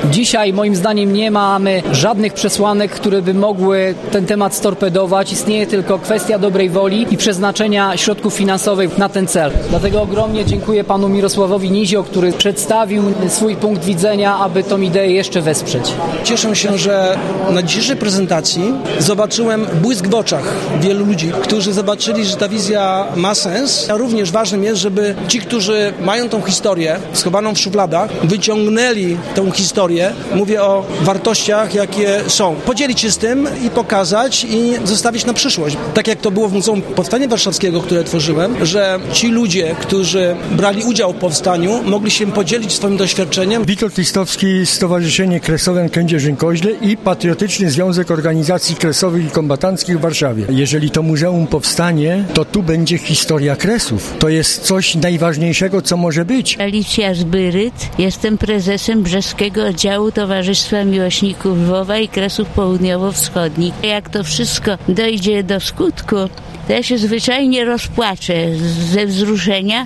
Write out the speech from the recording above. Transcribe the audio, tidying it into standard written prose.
Dzisiaj moim zdaniem nie mamy żadnych przesłanek, które by mogły ten temat storpedować. Istnieje tylko kwestia dobrej woli i przeznaczenia środków finansowych na ten cel. Dlatego ogromnie dziękuję panu Mirosławowi Nizio, który przedstawił swój punkt widzenia, aby tą ideę jeszcze wesprzeć. Cieszę się, że na dzisiejszej prezentacji zobaczyłem błysk w oczach wielu ludzi, którzy zobaczyli, że ta wizja ma sens. A również ważnym jest, żeby ci, którzy mają tą historię schowaną w szufladach, wyciągnęli tą historię. Mówię o wartościach, jakie są. Podzielić się z tym i pokazać i zostawić na przyszłość. Tak jak to było w Muzeum Powstania Warszawskiego, które tworzyłem, że ci ludzie, którzy brali udział w powstaniu, mogli się podzielić swoim doświadczeniem. Witold Listowski, Stowarzyszenie Kresowe Kędzierzyn-Koźle i Patriotyczny Związek Organizacji Kresowych i Kombatanckich w Warszawie. Jeżeli to muzeum powstanie, to tu będzie historia Kresów. To jest coś najważniejszego, co może być. Alicja Zbyryt, jestem prezesem Brzeskiego Oddziału Towarzystwa Miłośników Lwowa i Kresów Południowo-Wschodnich. Jak to wszystko dojdzie do skutku, to ja się zwyczajnie rozpłaczę ze wzruszenia.